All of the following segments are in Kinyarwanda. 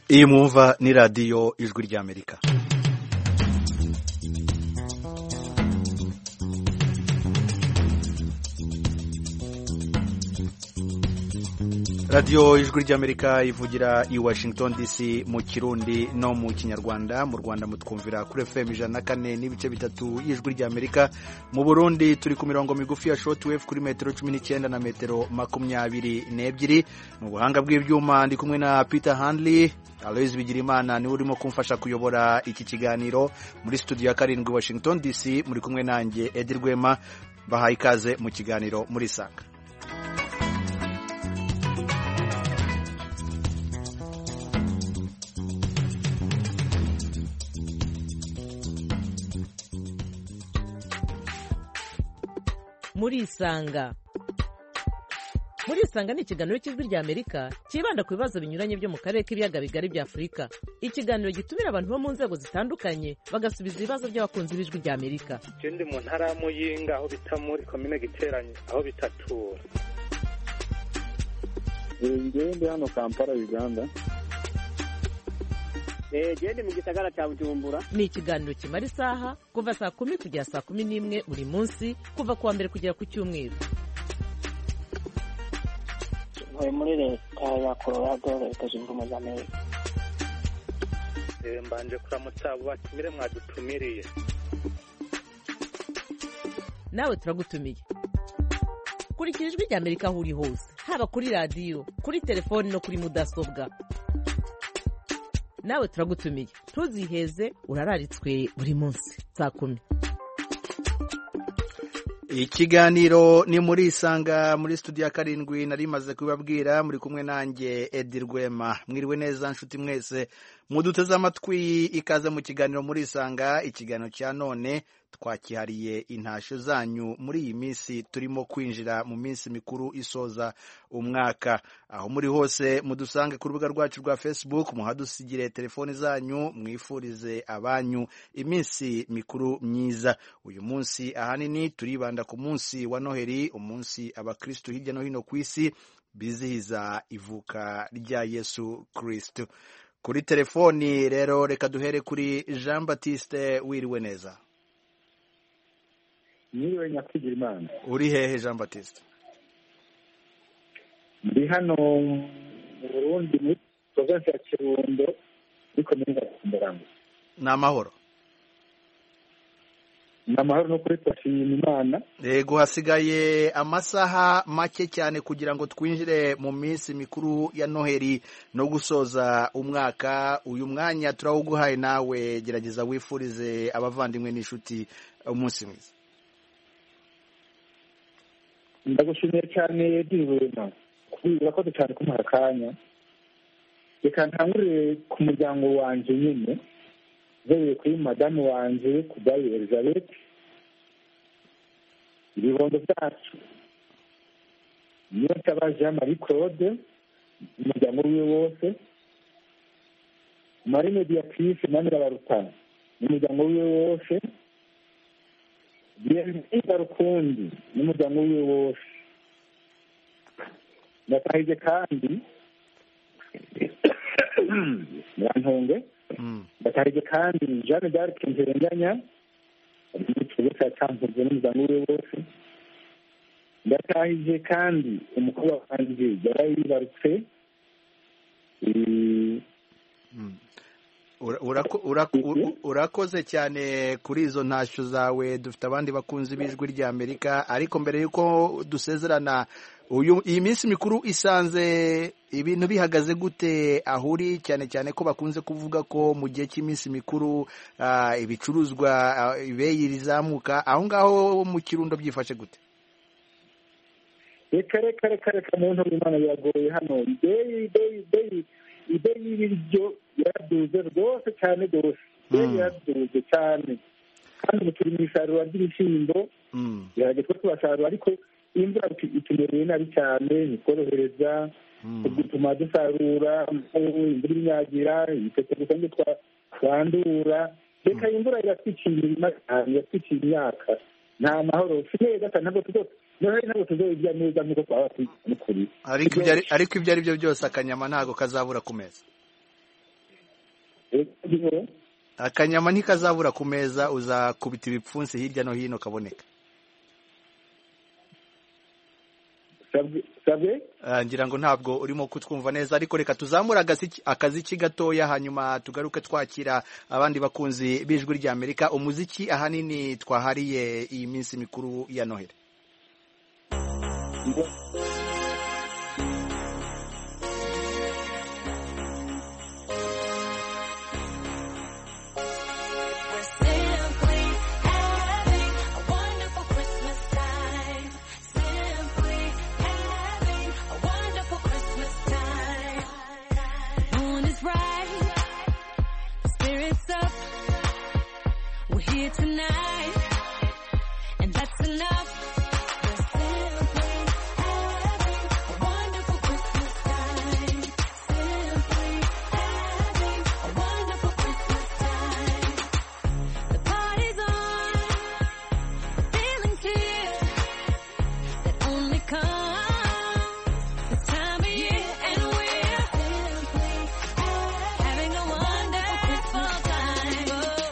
iyi mwumva ni radiyo ijwi ry'Amerika. radiyo ijwi ry'Amerika ivugira i Washington DC mu Kirundi no mu Kinyarwanda. Mu Rwanda mutwumvira kuri FM 104.3 y'ijwi ry'Amerika. Mu Burundi turi ku mirongo migufi ya shortwave kuri metero 19 na metero 22. Mu buhanga bw'ibyuma ndi kumwe na Peter Handley. Aloys Bigirimana ni urimo kumfasha kuyobora iki kiganiro. Muri studio ya 7 Washington DC muri kumwe nanjye Edi Rwema. Bahaye ikaze mu kiganiro muri Sanga. Murisanga ni ikiganiro cy'ijwi ry'Amerika kibanda ku bibazo binyuranye byo mu karere k'ibiyaga bigari bya Afurika. Ikiganiro gitumira abantu bo mu nzego zitandukanye bagasubiza ibibazo by'abakunzi b'ijwi ry'Amerika. Ndi mu ntara ya Muyinga aho bita muri komine Giteranye aho bitatura. Ndi hano Kampala Uganda. Ndi mu gisagara cya Bujumbura. Ni ikiganiro kimara isaha kuva saa 10 kugera saa 11 buri munsi kuva kuwa mbere kugera ku cyumweru. Muri leta ya Colorado leta zunze ubumwe za Amerika. Mbanje kuramutsa abo batumire mwadutumiriye. Nawe turagutumiye. Kurikira ijwi ry'Amerika aho uri hose, haba kuri radio, kuri telefone no kuri mudasobwa. Nawe turagutumiye. Tuziheze urararitswe buri munsi saa 10. Ikiganiro ni muri Isanga muri studio ya 7 nari maze kubabwira muri kumwe nanjye Edi Rwema. Mwiriwe neza nshuti mwese muduteze amatwi, ikaze mu kiganiro muri Isanga. Ikiganiro cya none twakihariye intasho zanyu muri iyi minsi turimo kwinjira mu minsi mikuru isoza umwaka. Aho muri hose mudusange ku rubuga rwacu rwa Facebook, muhadusigire telefoni zanyu, mwifurize abanyu iminsi mikuru myiza. Uyu munsi ahanini turibanda ku munsi wa Noheli, umunsi abakristo hirya no hino ku isi bizihiza ivuka rya Yesu Kristo. Kuri telefoni rero reka duhere kuri Jean Baptiste. Wiriwe neza? Niwe Nyakwigirimana. Uri hehe Jean Baptiste? Ndi hano mu Burundi muri province ya Kirundo ariko muri Mbaranga. Ni amahoro? Ni amahoro no kuri twashimira Imana. Yego, hasigaye amasaha make cyane kugira ngo twinjire mu minsi mikuru ya Noheli no gusoza umwaka. Uyu mwanya turawuguhaye, nawe gerageza wifurize abavandimwe n'inshuti umunsi mwiza. Ndagushimiye cyane Dirwema kubera ko cyane kumuha akanya. Reka ntangure ku muryango wanje nyine, zewe kuri madamu wanje kudayi Elizabeth, ibibondo byacu niyo tabaje Marie Claude, umuryango wiwe wose, Marie Mediatrice Manira Barutana umuryango wiwe wose, Bienvenida Rukundi n'umuryango wiwe wose. Natahije kandi Nyantonge, natahije kandi Jeanne d'Arc Nzerenganya n'icyo cyampuze n'umuryango wiwe wose. Natahije kandi umukuru wanjye yarayibarutse. Urakoze cyane kuri izo ntasho zawe. Dufite abandi bakunzi b'ijwi ry'Amerika, ariko mbere yuko dusezerana, iyi minsi mikuru isanze ibintu bihagaze gute aho uri, cyane cyane ko bakunze kuvuga ko mu gihe cy'iminsi mikuru ibicuruzwa ibeyi rizamuka. Aho ngaho mu Kirundo byifashe gute? Reka muntu w'Imana biragoye hano. Ibe y'ibiryo yaraduze rwose cyane rwose. Yaraduze cyane kandi ubu turi mu isarura ry'ibishyimbo. Gerageza tubasarura ariko imvura itumereye nabi cyane, ntitworohereza gutuma dusarura, imvura inyagira, ibitete gusa ngo twandura. Reka imvura iratwiciye imirima cyane, iratwiciye imyaka. Nta mahoro, si neza cyane, ntabwo tuzoyirya neza nk'uko twaba turi. Ariko ibyo ari byo byose akanyama ntabwo kazabura ku meza. akanyama ntikazabura ku meza, uzakubita ibipfunsi hirya no hino kaboneka. Ngira ngo ntabwo urimo kutwumva neza, ariko reka tuzamura akaziki gatoya hanyuma tugaruke twakira abandi bakunzi b'ijwi rya Amerika. Umuziki ahanini twahariye iyi minsi mikuru ya Noheli. Tonight, and that's enough. We're simply having a wonderful Christmas time. Simply having a wonderful Christmas time. The party's on, feeling clear. That only comes this time of year, and we're simply having a wonderful time.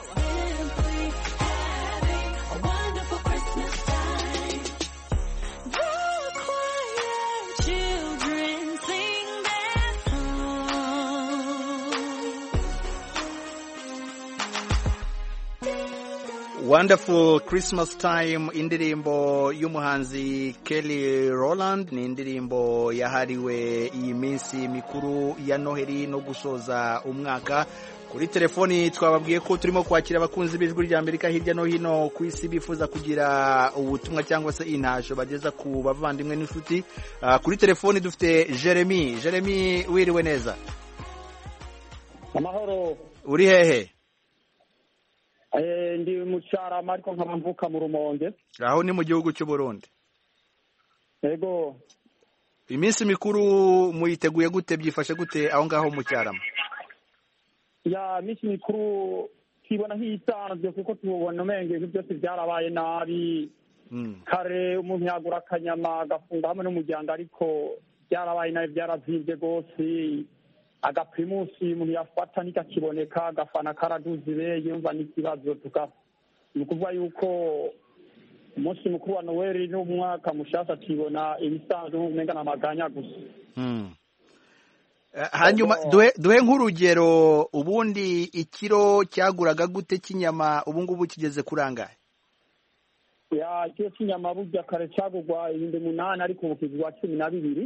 Wonderful Christmas Time, indirimbo y'umuhanzi Kelly Rowland, ni indirimbo yahariwe iyi minsi mikuru ya Noheli no gusoza umwaka. Kuri telefoni twababwiye ko turimo kwakira abakunzi b'ijwi rya Amerika hirya no hino ku isi bifuza kugira ubutumwa cyangwa se intasho bageza ku bavandimwe n'inshuti. Kuri telefoni dufite Jeremy. Jeremy, wiriwe neza? Amahoro. Uri hehe? Ndi mu Cyarama ariko nkaba mvuka mu Rumonge. Aho ni mu gihugu cy'u Burundi. Yego. Iminsi mikuru muyiteguye gute, byifashe gute aho ngaho mu Cyarama? Ya iminsi mikuru kibona hisanzwe kuko tubona umenge ibintu byose byarabaye nabi. Kare umuntu yagura akanyama agafunga hamwe n'umuryango, ariko byarabaye nabi, byarazimvye gose. Agaprimusi umuntu yafata nikakiboneka, agafana karaduze yumva n'ikibazo ni ukuvuga yuko umunsi mukuru wa Noheli n'umwaka mushasha tubona ibisanzwe nk'umenga n'amaganya gusa. Hanyuma duhe nk'urugero, ubundi ikiro cyaguraga gute cy'inyama, ubu ngubu kigeze kurangaye? Ya ikiro cy'inyama burya kare cyagurwa 8,000 ariko ubu kigurwa 12.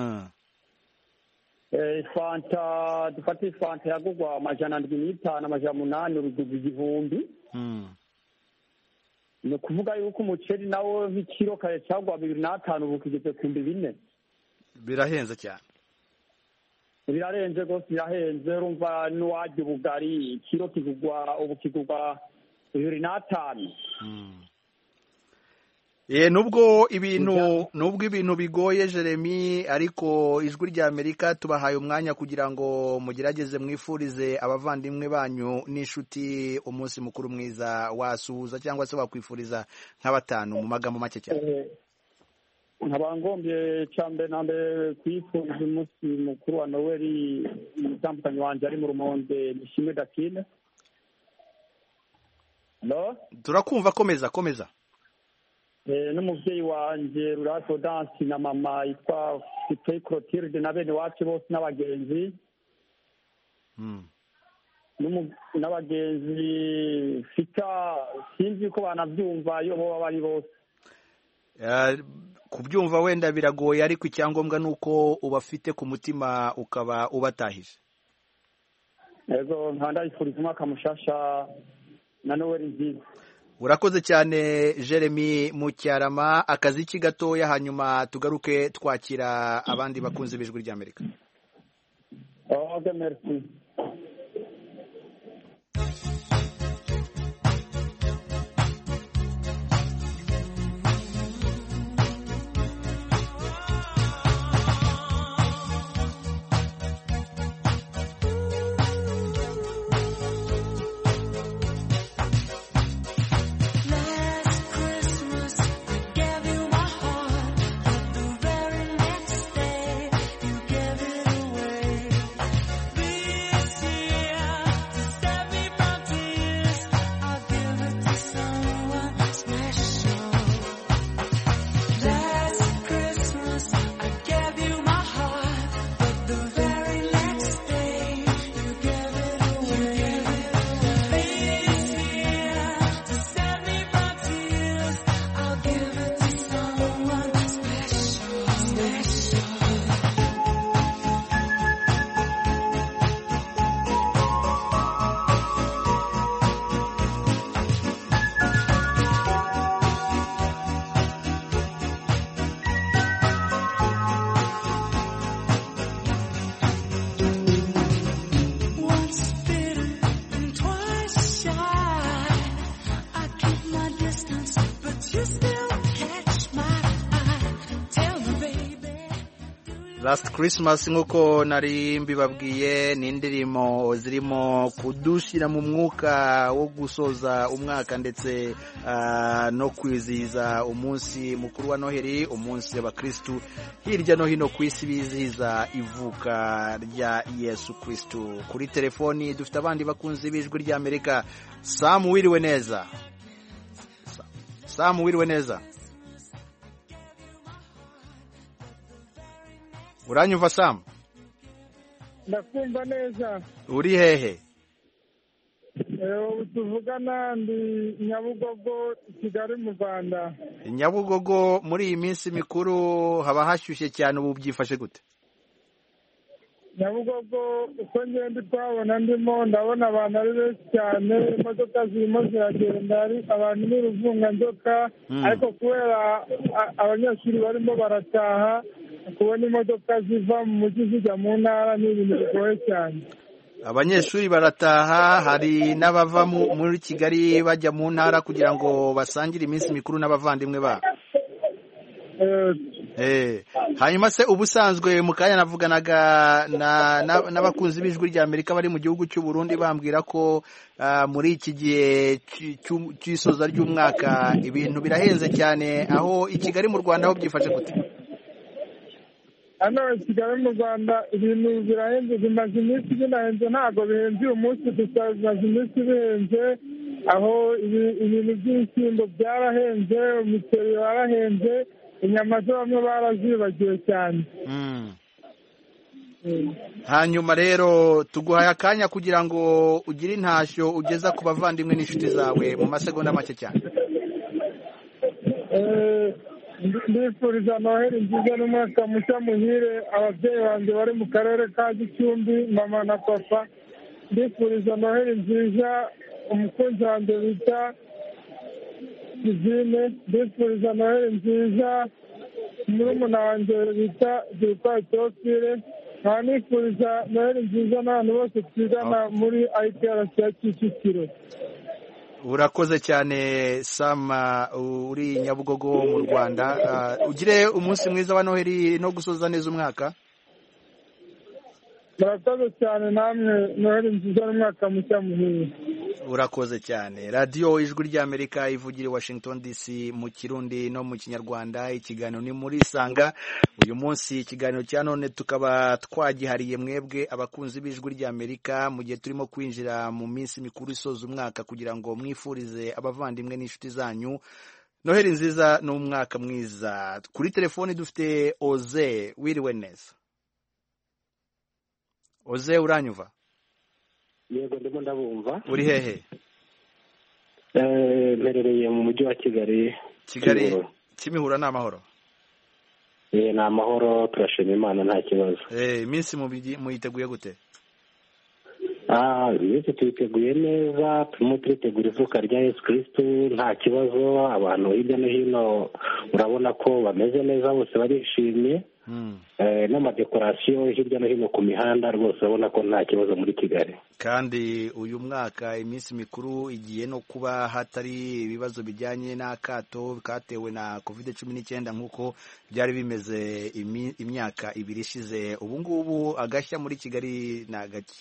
Fanta dufate fanta yagurwa 750 800 uruduga 1000. Ni ukuvuga yuko umuceri nawo nk'ikiro kare cyagwa 2,500 ubu kigeze ku 4,000. Birahenze cyane. Birarenze gose, birahenze. Urumva n'uwajya ubugari ikiro kigurwa ubu kigurwa 2,500. Nubwo ibintu bigoye Jeremy, ariko ijwi rya Amerika tubahaye umwanya kugira ngo mugerageze mwifurize abavandimwe banyu n'inshuti umunsi mukuru mwiza. Wasuhuza cyangwa se wakwifuriza nk'abatanu mu magambo make cyane? Nkabangombye cyambe nambe kwifuriza umunsi mukuru wa Noheli umutambukanyi wanje ari mu Rumonge, Nishimwe Dakine. No? Turakumva, komeza. N'umuvyeyi wanje Rurato Dance na mama yitwa Fitay Clotilde na bene wacu bose n'abagenzi. N'abagenzi fita sinzi ko banavyumva iyo bo bari bose. Kubyumva wenda biragoye, ariko icyangombwa nuko ubafite ku mutima ukaba ubatahije. Yego, nkandayifuriza umwaka mushasha na Noheli nziza. Urakoze cyane Jeremy mu Cyarama. Akaziki gatoya hanyuma tugaruke twakira abandi bakunzi b'ijwi rya Amerika. Okay, merci. This year Last Christmas nk'uko nari mbibabwiye ni indirimbo zirimo kudushyira mu mwuka wo gusoza umwaka ndetse no kwizihiza umunsi mukuru wa Noheli, umunsi abakristu hirya no hino ku isi bizihiza ivuka rya Yesu Kristu. Kuri telefoni dufite abandi bakunzi b'ijwi ry'Amerika. Sam, wiriwe neza? Sam, wiriwe neza? Uranyumva Sam? Ndakumva neza. Uri hehe? Tuvugana ndi Nyabugogo, Kigali mu Rwanda. Nyabugogo muri iyi minsi mikuru haba hashyushye cyane, ubu byifashe gute? Nyabugogo uko ngenda twabona ndabona abantu ari benshi cyane, imodoka zirimo ziragenda, ari abantu n'uruvunganzoka, ariko kubera abanyeshuri barimo barataha, kubona imodoka ziva mu mujyi zijya mu ntara ni ibintu bigoye cyane. Abanyeshuri barataha, hari n'abava muri Kigali bajya mu ntara kugira ngo basangire iminsi mikuru n'abavandimwe babo. Hanyuma se ubusanzwe mu kanya navuganaga n'abakunzi b'ijwi ry'Amerika bari mu gihugu cy'u Burundi, bambwira ko muri iki gihe cy'isoza ry'umwaka ibintu birahenze cyane. Aho i Kigali mu Rwanda aho byifashe gute? Hano i Kigali mu Rwanda ibintu birahenze, bimaze iminsi binahenze, ntabwo bihenze uyu munsi gusa, bimaze iminsi bihenze. Aho ibintu by'ibishyimbo byarahenze, umuceri warahenze, inyama zo bamwe barazibagiwe cyane. Hanyuma rero tuguhaye akanya kugira ngo ugire intashyo ugeza ku bavandimwe n'inshuti zawe mu masegonda make cyane. Ndifuriza Noheli nziza n'umwaka mushya muhire ababyeyi banjye bari mu karere ka Gicumbi, mama na papa. Ndifuriza Noheli nziza umukunzi wanjye bita Kizine. Ndifuriza Noheli nziza murumuna wanjye bita Byuka Teofile. nkaba nifuriza Noheli nziza n'abantu bose twigana muri IPRC ya Kicukiro. Urakoze cyane Sam, uri Nyabugogo mu Rwanda. Ugire umunsi mwiza wa Noheli no gusoza neza umwaka. Murakoze cyane namwe, Noheli nziza n'umwaka mushya muhire. Urakoze cyane. Radio Ijwi ry'Amerika ivugira i Washington DC mu Kirundi no mu Kinyarwanda. Ikiganiro ni muri Sanga. Uyu munsi ikiganiro cya none tukaba twagihariye mwebwe abakunzi b'Ijwi ry'Amerika mu gihe turimo kwinjira mu minsi mikuru isoza umwaka, kugira ngo mwifurize abavandimwe n'inshuti zanyu Noheli nziza n'umwaka mwiza. Kuri telefoni dufite Oze. Wiriwe neza? Oze, uranyumva? Yego, ndimo ndabumva. Uri hehe? Mperereye mu mujyi wa Kigali. Kimihurura ni amahoro? Ni amahoro, turashima Imana, nta kibazo. Iminsi muyiteguye gute? Iminsi tuyiteguye neza, turimo turitegura ivuka rya Yesu Kristo, nta kibazo. Abantu hirya no hino urabona ko bameze neza, bose barishimye. N'amadekorasiyo hirya no hino ku mihanda rwose urabona ko nta kibazo muri Kigali. Kandi uyu mwaka iminsi mikuru igiye no kuba hatari ibibazo bijyanye n'akato katewe na COVID-19 nk'uko byari bimeze imyaka ibiri ishize. Ubu ngubu agashya muri Kigali ni agaki?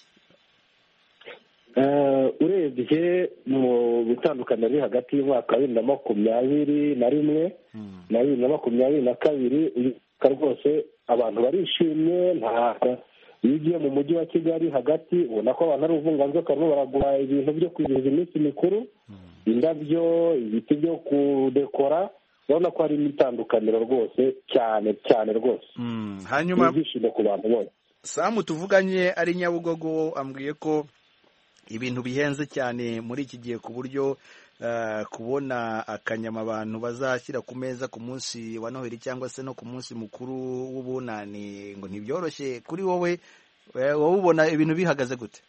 Urebye mu bitandukanye biri hagati y'umwaka wa 2021 na 2022, rwose abantu barishimye. Ntabwo iyo ugiye mu mujyi wa Kigali hagati ubona ko abantu ari uruvunganzoka, barimo baragura ibintu byo kwizihiza iminsi mikuru, indabyo, ibiti byo kudekora. Urabona ko hari itandukaniro rwose cyane cyane rwose. Hanyuma ibyishimo ku bantu bose. Sam tuvuganye ari Nyabugogo ambwiye ko ibintu bihenze cyane muri iki gihe, ku buryo kubona akanyama abantu bazashyira ku meza ku munsi wa Noheli cyangwa se no ku munsi mukuru w'ubunani ngo ntibyoroshye. Kuri wowe ubona ibintu bihagaze gute?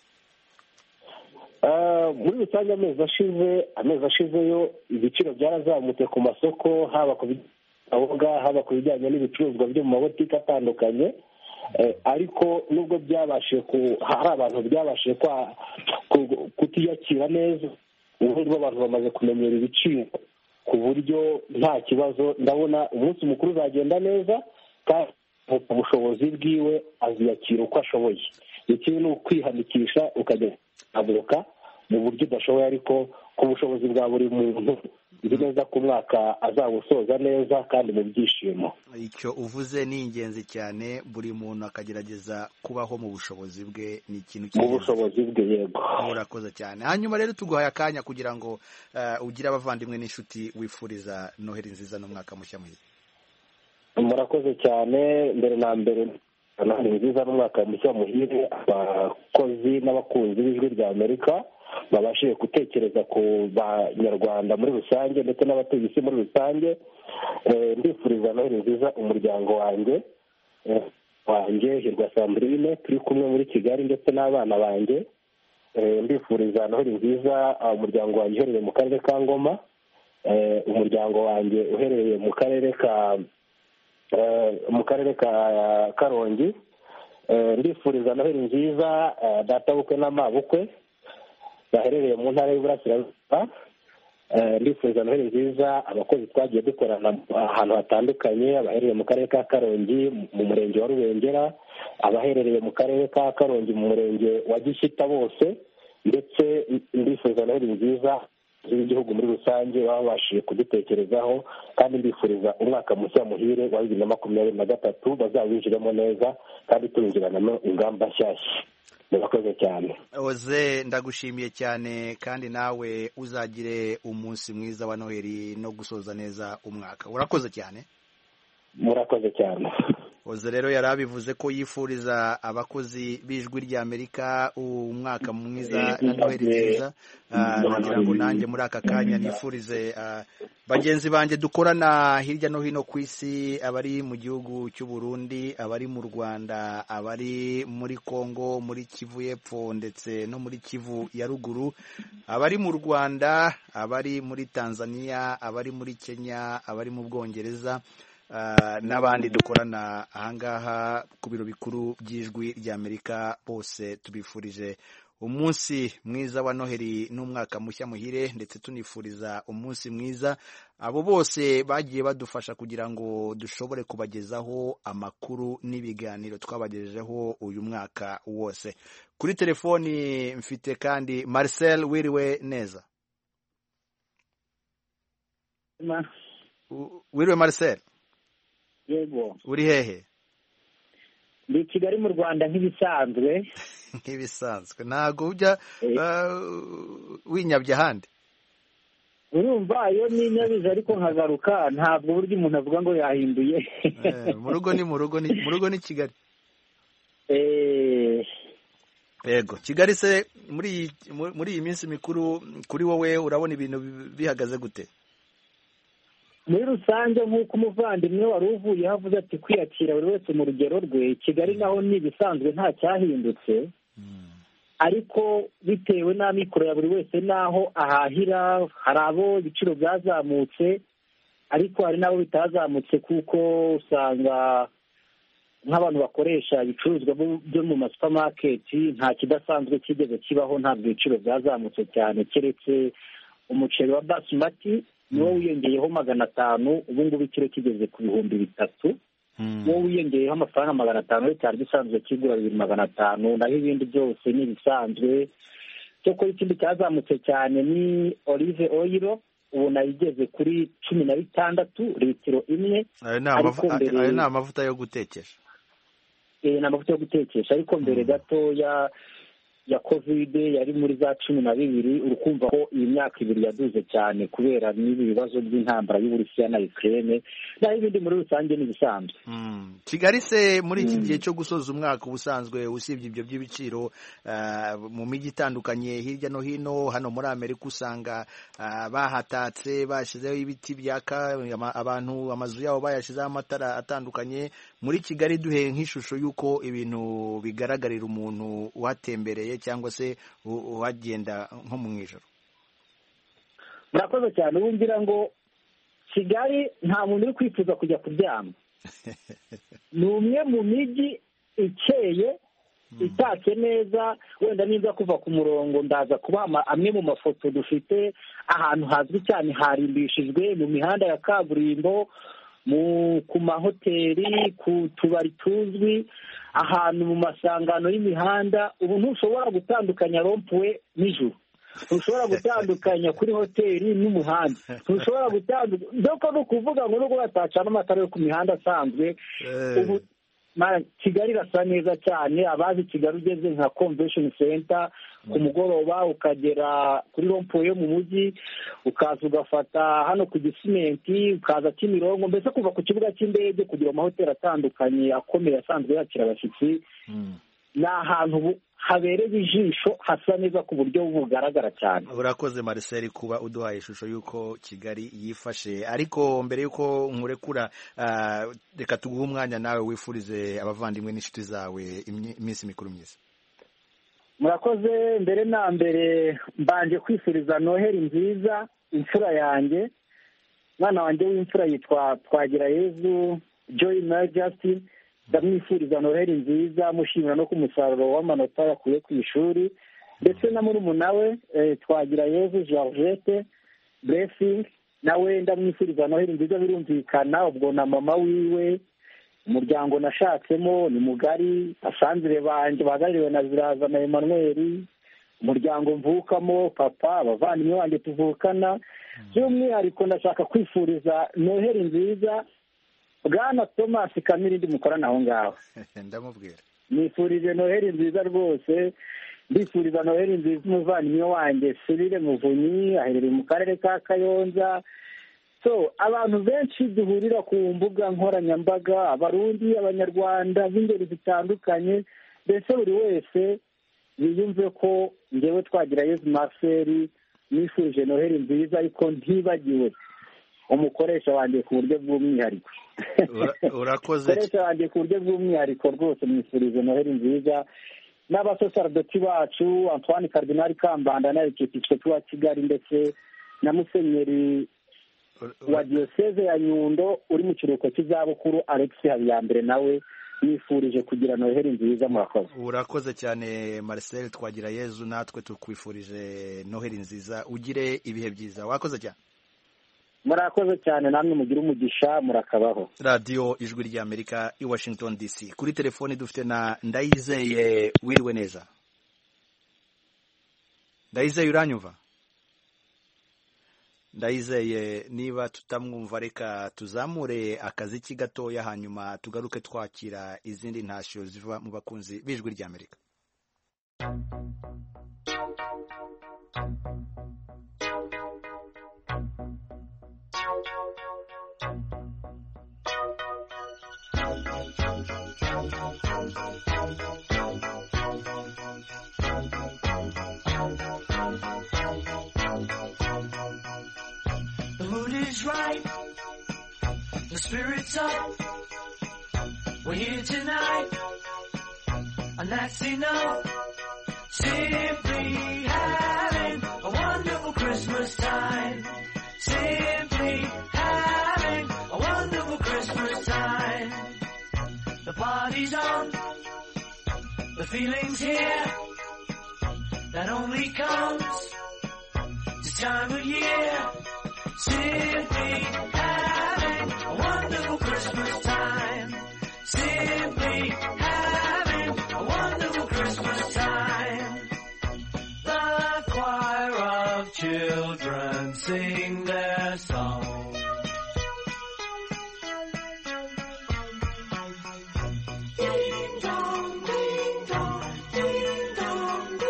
Muri rusange amezi ashizeyo ibiciro byarazamutse ku masoko, haba ku binyobwa, haba ku bijyanye n'ibicuruzwa byo mu mabotike atandukanye. Ariko nubwo hari abantu byabashije kutiyakira neza, ubundi abantu bamaze kumenyera ibiciro ku buryo nta kibazo. Ndabona umunsi mukuru uzagenda neza, kandi ubushobozi bwiwe aziyakira uko ashoboye. Ikibi ni ukwihanikisha ukajya avuka mu buryo udashoboye, ariko ku bushobozi bwa buri muntu nzi neza ko umwaka azawusoza neza kandi mu byishimo. Icyo uvuze ni ingenzi cyane, buri muntu akagerageza kubaho mu bushobozi bwe, ni ikintu mu bushobozi bwe. Yego, murakoze cyane. Hanyuma rero tuguhaye akanya kugira ngo ugire abavandimwe n'inshuti wifuriza Noheli nziza n'umwaka mushya muhire. Murakoze cyane. Mbere na mbere Noheli nziza n'umwaka mushya muhire abakozi n'abakunzi b'ijwi rya Amerika babashije gutekereza ku banyarwanda muri rusange ndetse n'abatuye isi muri rusange. Ndifuriza Noheli nziza umuryango wanjye Hirwa Sandrine turi kumwe muri Kigali ndetse n'abana banjye. Ndifuriza Noheli nziza umuryango wanjye uherereye mu karere ka Ngoma, umuryango wanjye uherereye mu karere ka Karongi. Ndifuriza Noheli nziza databukwe n'amabukwe baherereye mu ntara y'Iburasirazuba. Ndifuriza Noheli nziza abakozi twagiye dukorana ahantu hatandukanye, abaherereye mu karere ka Karongi mu murenge wa Rubengera, abaherereye mu karere ka Karongi mu murenge wa Gishyita bose, ndetse ndifuriza Noheli nziza z'igihugu muri rusange babashije kudutekerezaho, kandi ndifuriza umwaka mushya muhire wa 2023 bazawinjiremo neza kandi turinjiranamo ingamba nshyashya. Murakoze cyane. Oze, ndagushimiye cyane, kandi nawe uzagire umunsi mwiza wa Noheli no gusoza neza umwaka. Urakoze cyane. Murakoze cyane. Oze rero yarabivuze ko yifuriza abakozi b'ijwi rya Amerika umwaka mwiza na Noheli nziza. Nagira ngo nanjye muri aka kanya nifurize bagenzi banjye dukorana hirya no hino ku isi, abari mu gihugu cy'u Burundi, abari mu Rwanda, abari muri Kongo, muri Kivu y'Epfo ndetse no muri Kivu ya Ruguru, abari mu Rwanda, abari muri Tanzania, abari muri Kenya, abari mu Bwongereza, n'abandi dukorana ahangaha ku biro bikuru by'ijwi rya Amerika. Bose tubifurije umunsi mwiza wa Noheli n'umwaka mushya muhire, ndetse tunifuriza umunsi mwiza abo bose bagiye badufasha kugira ngo dushobore kubagezaho amakuru n'ibiganiro twabagejejeho uyu mwaka wose. Kuri telefoni mfite kandi Marcel. Wiriwe neza? Wiriwe Marcel? Yego. Uri hehe? Ndi Kigali mu Rwanda nk'ibisanzwe. Nk'ibisanzwe, ntago ujya winyabye ahandi? Urumva iyo ninyabiza ariko nkagaruka, ntabwo buryo umuntu avuga ngo yahinduye. Mu rugo ni Kigali. Yego, Kigali se muri iyi minsi mikuru kuri wowe urabona ibintu bihagaze gute? Muri rusange nk'uko umuvandimwe wari uvuye havuze ati kwiyakira buri wese mu rugero rwe, Kigali naho ni ibisanzwe nta cyahindutse, ariko bitewe n'amikoro ya buri wese n'aho ahahira, hari abo ibiciro byazamutse ariko hari n'abo bitazamutse, kuko usanga nk'abantu bakoresha ibicuruzwa byo mu masupamaketi nta kidasanzwe kigeze kibaho, ntabwo ibiciro byazamutse cyane, keretse umuceri wa basmati niwo wiyongeyeho 500, ubu ngubu ikiro kigeze ku 3,000. Wowe wiyongeyeho amafaranga 500, cyari gisanzwe kigura 2,500, naho ibindi byose ni ibisanzwe. Cyokora ikindi cyazamutse cyane ni olive oil, ubu nayigeze kuri 16 litiro imwe. Ayo ni amavuta yo gutekesha. Ni amavuta yo gutekesha, ariko mbere gato ya COVID yari muri za 12. urukumva ko iyi myaka 2 yaduze cyane kubera n'ibi bibazo by'intambara y'Uburusiya na Ukraine, naho ibindi muri rusange ni bisanzwe. Kigali se muri iki gihe cyo gusoza umwaka ubusanzwe, usibye ibyo by'ibiciro, mu mijyi itandukanye hirya no hino hano muri Amerika usanga bahatatse, bashyizeho ibiti byaka, abantu amazu yabo bayashyizeho amatara atandukanye. Muri Kigali duhe nk'ishusho y'uko ibintu bigaragarira umuntu uhatembereye cyangwa se uhagenda nko mu ijoro. Murakoze cyane. Ubu ngira ngo Kigali nta muntu uri kwifuza kujya kuryama. Ni umwe mu mijyi ikeye, itatse neza. Wenda niza kuva ku murongo ndaza kuba amwe mu mafoto dufite ahantu hazwi cyane harimbishijwe mu mihanda ya kaburimbo, ku mahoteli, ku tubari tuzwi, ahantu mu masangano y'imihanda. Ubu ntushobora gutandukanya rompuwe n'ijuru, ntushobora gutandukanya kuri hoteli n'umuhanda, ntushobora gutandukanya. Doko ni ukuvuga ngo nubwo batacana amatara yo ku mihanda asanzwe, ubu Kigali irasa neza cyane. abazi Kigali ugeze nka convention center ku mugoroba ukagera kuri rompuwe yo mu mujyi, ukaza ugafata hano ku Gisimenti, ukaza Kimironko, mbese kuva ku kibuga cy'indege kugira amahoteli atandukanye akomeye asanzwe yakira abashyitsi. Ni ahantu habereye ijisho, hasa neza ku buryo bugaragara cyane. Urakoze Marcel kuba uduhaye ishusho y'uko Kigali yifashe. Ariko mbere y'uko nkurekura, reka tuguhe umwanya nawe wifurize abavandimwe n'inshuti zawe iminsi mikuru myiza. Murakoze. Mbere na mbere mbanje kwifuriza Noheli nziza imfura yanjye, mwana wanjye w'imfura yitwa Twagirayezu Joy Majesty. Ndamwifuriza Noheli nziza, mushimira no ku musaruro w'amanota yakuye ku ishuri, ndetse na murumuna we Twagirayezu Georgette Blessing, nawe ndamwifuriza Noheli nziza. Birumvikana ubwo na mama wiwe, umuryango nashatsemo ni mugari, asanzire banjye bahagarariwe na Ziraza na Emmanuel, umuryango mvukamo, papa, abavandimwe banjye tuvukana. By'umwihariko ndashaka kwifuriza Noheli nziza Bwana Thomas Kamirindi mukorana aho ngaho. Ndamubwira nifurije Noheli nziza rwose. Ndifuriza Noheli nziza umuvandimwe wanjye Cyril Muvunyi, aherereye mu karere ka Kayonza. So abantu benshi duhurira ku mbuga nkoranyambaga, abarundi, abanyarwanda b'ingeri zitandukanye, mbese buri wese yiyumve ko njyewe Twagirayezu Marcel nifurije Noheli nziza, ariko ntibagiwe umukoresha wanjye ku buryo bw'umwihariko. Urakoze. Umukoresha wanjye ku buryo bw'umwihariko rwose mwifurije Noheli nziza, n'abasosardoti bacu Antoine Cardinal Kambanda na Episkopi wa Kigali, ndetse na Musenyeri wa Diocese ya Nyundo uri mu kiruhuko cy'izabukuru Alex Habiyambere, nawe nifurije kugira Noheli nziza. Murakoze. Urakoze cyane Marcel Twagirayezu, natwe tukwifurije Noheli nziza, ugire ibihe byiza. Wakoze cyane. Murakoze cyane, namwe mugira umugisha, murakabaho. Radio Ijwi ry'Amerika i Washington DC. Kuri telefoni dufite na Ndayizeye. Wiriwe neza Ndayizeye, uranyumva? Ndayizeye, niba tutamwumva reka tuzamure akaziki gatoya, hanyuma tugaruke twakira izindi ntashyo ziva mu bakunzi b'Ijwi ry'Amerika. The mood is right, the spirit's up, we're here tonight, and that's enough. Simply having a wonderful Christmas time. Simply having a wonderful Christmas time. The party's on, the feeling's here, that only comes this time of year. Simply having a wonderful Christmas time. Simply having a wonderful Christmas time. The choir of children sing their song. Ding dong, ding dong, ding dong,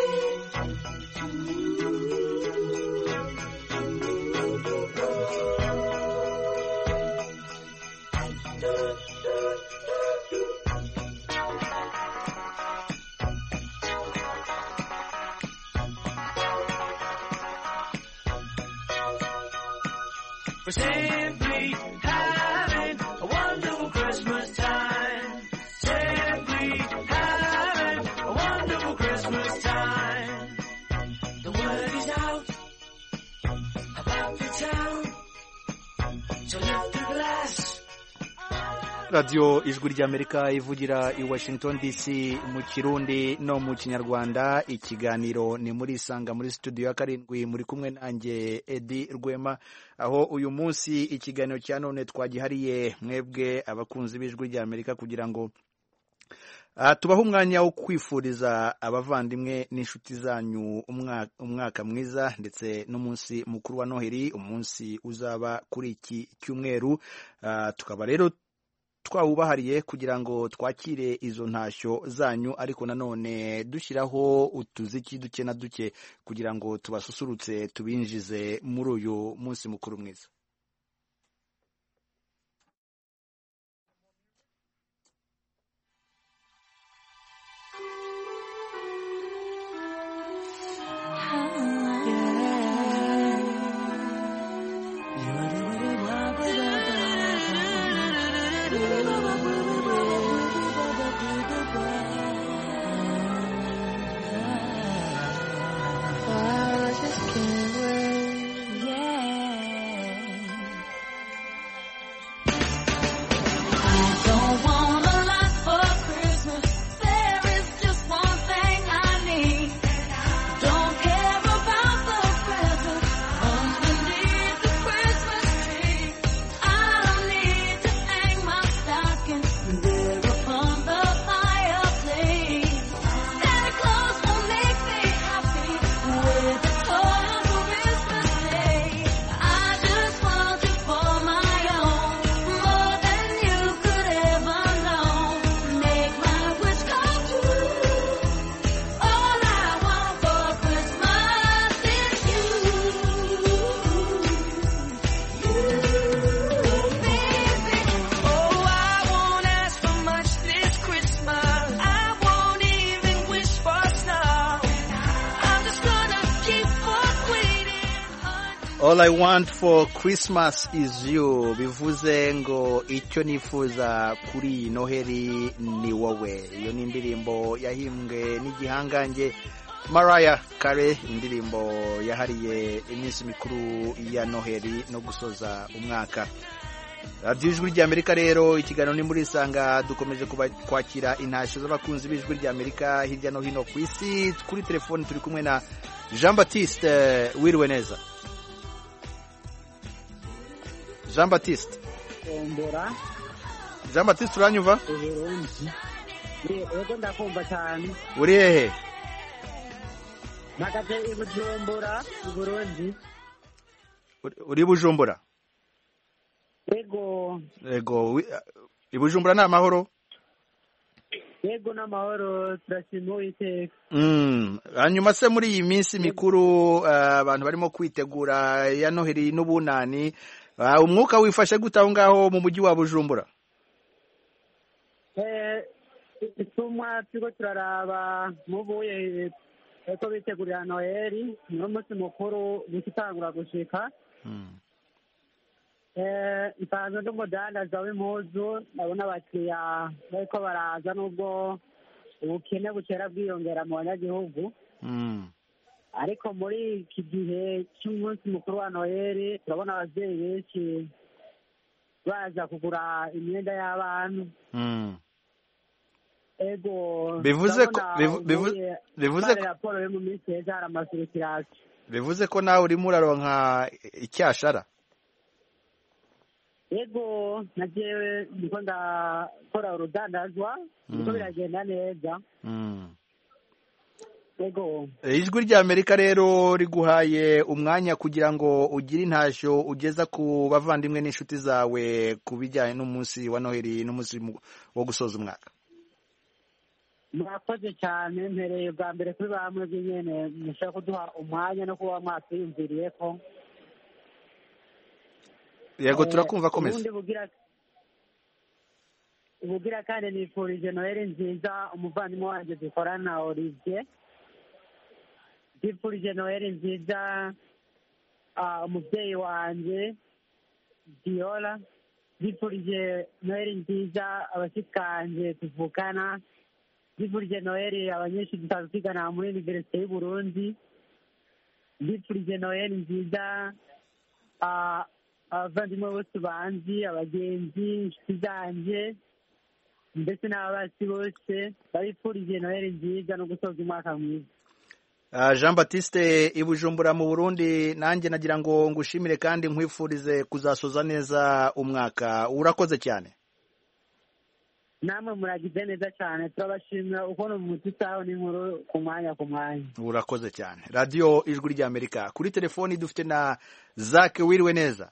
we're simply having a wonderful Christmas time. Simply having a wonderful Christmas time. The word is out about the town, so lift a glass radiyo ijwi ry'amerika ivugira i washington dc mu kirundi no mu kinyarwanda. ikiganiro ni muri isanga muri studio ya karindwi, muri kumwe nanjye Edi Rwema, aho uyu munsi ikiganiro cya none twagihariye mwebwe abakunzi b'ijwi ry'amerika kugira ngo tubahe umwanya wo kwifuriza abavandimwe n'inshuti zanyu umwaka mwiza ndetse n'umunsi mukuru wa Noheli, umunsi uzaba kuri iki cyumweru. Tukaba rero twawubahariye kugira ngo twakire izo ntashyo zanyu, ariko nanone dushyiraho utuziki duke na duke kugira ngo tubasusurutse tubinjize muri uyu munsi mukuru mwiza. All I want for Christmas is you, bivuze ngo icyo nifuza kuri Noheli ni wowe. Iyo ni indirimbo yahimbwe n'igihangange Mariah Carey, indirimbo yahariye iminsi mikuru ya Noheli no gusoza umwaka. Radio Ijwi ry'Amerika rero ikiganiro ni muri isanga, dukomeje kwakira intashyo z'abakunzi b'Ijwi ry'Amerika hirya no hino ku isi. Kuri telefone turi kumwe na Jean Baptiste. Wiriwe neza Jean Baptiste. Jean Baptiste uranyumva? Yego ndakumva cyane. Uri hehe? Nagaje i Bujumbura, i Burundi. Uri Bujumbura? Yego. Yego. I Bujumbura ni amahoro? Yego n'amahoro, turashima Uwiteka. Hanyuma se muri iyi minsi mikuru abantu barimo kwitegura ya Noheli n'ubunani, umwuka wifashe gute aho ngaho mu mujyi wa Bujumbura? Itumwa turiko turaraba mubuye ko bitegurira Noheli, niwo munsi mukuru gutangura gushika. Ipanze n'umudandaza w'impuzu, ndabona abakiriya bariko baraza nubwo ubukene bukera bwiyongera mu banyagihugu. Ariko muri iki gihe cy'umunsi mukuru wa Noheli turabona ababyeyi benshi baza kugura imyenda y'abana. Ego bivuze ko raporo yo mu minsi heza hari amasirikirasi. Bivuze ko nawe urimo uraronka icyashara? Ego najewe ndiko ndakora urudandazwa, ndiko biragenda neza. Ego. Ijwi ry'Amerika rero riguhaye umwanya kugira ngo ugire intashyo ugeza ku bavandimwe n'inshuti zawe ku bijyanye n'umunsi wa Noheli n'umunsi wo gusoza umwaka. Murakoze cyane, mpereye bwa mbere kuri bamwe b'inyene mushaka kuduha umwanya no kuba mwatwiyumviriye ko. Yego turakumva komeza. Ubugira kandi nifurije Noheli nziza umuvandimwe wanjye dukorana Olivier. Ndifurije Noheli nziza umubyeyi wanjye Diola. Ndifurije Noheli nziza abashikanje tuvukana. Ndifurije Noheli abanyeshuri tutazigana muri Université y'u Burundi. Ndifurije Noheli nziza abavandimwe bose banzi, abagenzi, inshuti zanjye ndetse n'ababasi bose babifurije noheli nziza no gusoza umwaka mwiza. Jean Baptiste i Bujumbura mu Burundi, nanjye nagira ngo ngushimire kandi nkwifurize kuzasoza neza umwaka. Urakoze cyane. Namwe muragize neza cyane, turabashimira uko no mutitaho n'inkuru ku mwanya ku mwanya. Urakoze cyane. Radio Ijwi ry'Amerika. Kuri telefoni dufite na Zake. Wiriwe neza?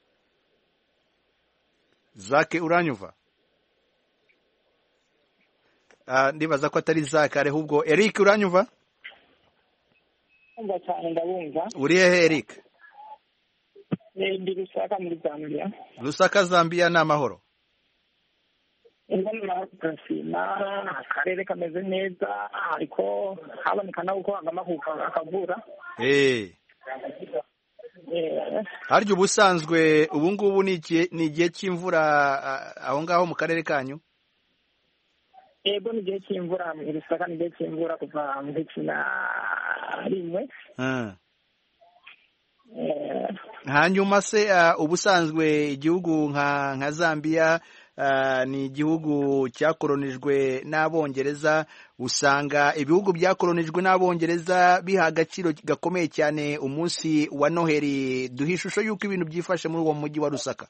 Zake, uranyumva? Ndibaza ko atari Zake, ahubwo Eric. Uranyumva? Ndumva cyane, ndabumva. Uri hehe Eric? Ndi Lusaka muri Zambia. Lusaka, Zambia. Ni amahoro? Akarere kameze neza, ariko haboneka nawe uko hagamahuka akavura. Harya ubusanzwe ubu ngubu ni igihe cy'imvura aho ngaho mu karere kanyu? Yego, ni igihe cy'imvura mu Lusaka, ni igihe cy'imvura kuva mu cumi na rimwe. Hanyuma se ubusanzwe igihugu nka Zambia ni igihugu cyakolonijwe n'Abongereza. Usanga ibihugu byakolonijwe n'Abongereza biha agaciro gakomeye cyane umunsi wa Noheli. Duha ishusho y'uko ibintu byifashe muri uwo mujyi wa Lusaka.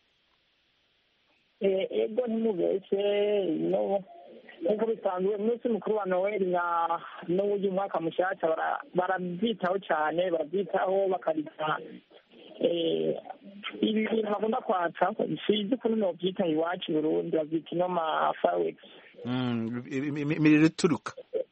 Ego ntimubeshye, nk'uko bisanzwe umunsi mukuru wa Noheli n'uwuyu mwaka mushyashya barabyitaho cyane, barabyitaho bakarita ibi bintu bakunda kwatsa, sizi ukuntu nobyita iwacu i Burundi, babyita inoma fireworks. Imiriro ituruka.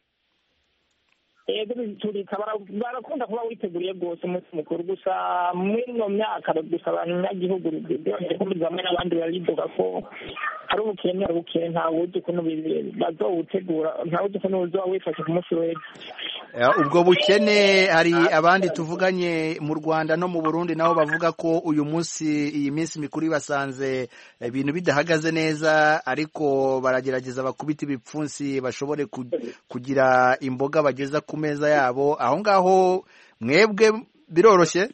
Yego, biturika barakunda kuba witeguriye rwose umunsi mukuru. Gusa muri ino myaka gusa abanyagihugu byongeye ko bamwe n'abandi baridoga ko hari ubukene ntawe uzi ukuntu bazowutegura, ntawe uzi ukuntu uzoba wifashe ku munsi w'ejo. Ubwo bukene, hari abandi tuvuganye mu Rwanda no mu Burundi nabo bavuga ko uyu munsi, iyi minsi mikuru ibasanze ibintu bidahagaze neza, ariko baragerageza bakubita ibipfunsi bashobore kugira imboga bageza ku meza yabo. Aho ngaho mwebwe biroroshye?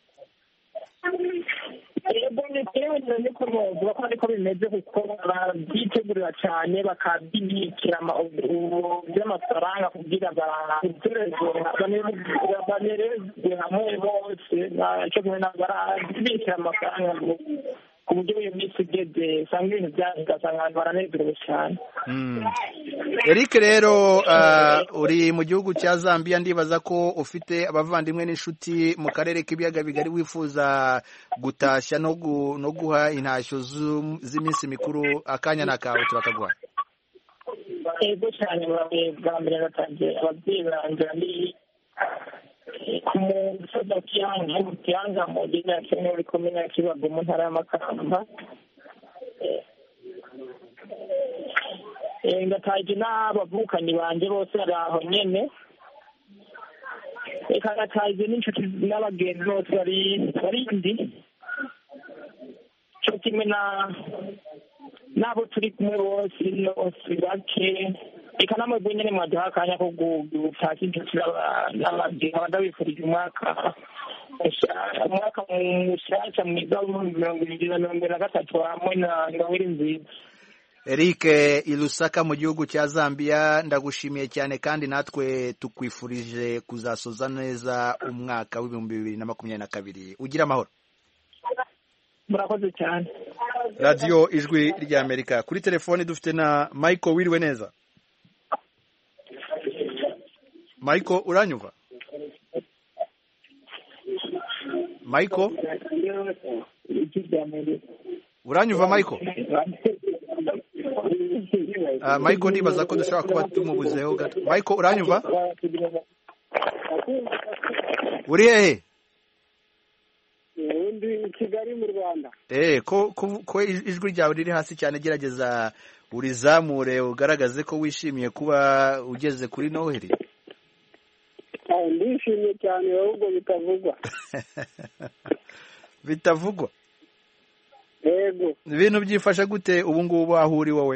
Niko bavuga ko ariko bimeze, kuko barabyitegurira cyane bakabibikira by'amafaranga kugira banerezwe hamwe bose, cyo kumwe barabikira amafaranga ku buryo iyo minsi igeze usanga ibintu ugasanga abantu baranezerewe cyane. Eric rero uri mu gihugu cya Zambia, ndibaza ko ufite abavandimwe n'inshuti mu karere k'ibiyaga bigari wifuza gutashya no guha intashyo z'iminsi mikuru. Akanya n'akawe turakaguha. Ego cyane, bwa mbere natangiye ababyeyi banjye bari ku musozi wa Kiyanga mu gihugu cya Kenya, muri komine ya Kibago mu ntara y'Amakamba. Ngataje n'abavukanyi banjye bose bari aho nyene, reka ngataje n'inshuti n'abagenzi bose barindi, cyo kimwe n'abo turi kumwe bose bake. Reka namwe nyene mwaduha akanya ko gutaka inshuti n'abagenzi, ndabifurije umwaka mushyashya mwiza w'ibihumbi 2023 hamwe na Noheli nziza. Eric i Lusaka mu gihugu cya Zambia, ndagushimiye cyane kandi natwe tukwifurije kuzasoza neza umwaka w'ibihumbi 2022. Ugira amahoro. Murakoze cyane. Radio Ijwi ry'Amerika. Kuri telefoni dufite na Michael. Wiriwe neza? Michael, uranyumva? Michael? Uranyumva Michael? Michael, ndibaza ko dushobora kuba tumubuzeho gato. Michael, uranyumva? Uri hehe? Ndi Kigali mu Rwanda. Ko ijwi ryawe riri hasi cyane, gerageza urizamure ugaragaze ko wishimiye kuba ugeze kuri Noheli. Ndishimye cyane, ahubwo bitavugwa. Bitavugwa? Yego. Ibintu byifasha gute ubu ngubu aho uri wowe?